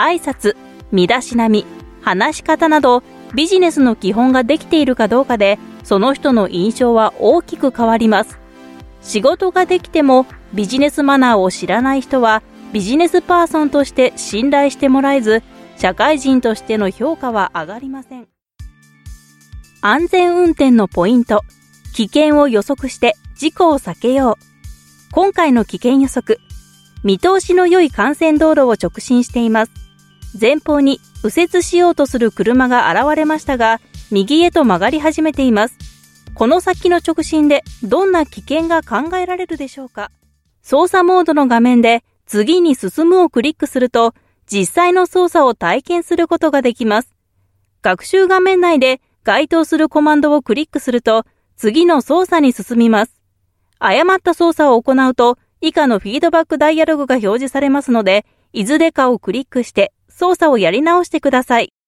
挨拶、身だしなみ、話し方などビジネスの基本ができているかどうかで、その人の印象は大きく変わります。仕事ができてもビジネスマナーを知らない人はビジネスパーソンとして信頼してもらえず、社会人としての評価は上がりません。安全運転のポイント、危険を予測して事故を避けよう。今回の危険予測、見通しの良い幹線道路を直進しています。前方に右折しようとする車が現れましたが、右へと曲がり始めています。この先の直進でどんな危険が考えられるでしょうか。操作モードの画面で次に進むをクリックすると、実際の操作を体験することができます。学習画面内で該当するコマンドをクリックすると、次の操作に進みます。誤った操作を行うと、以下のフィードバックダイアログが表示されますので、いずれかをクリックして操作をやり直してください。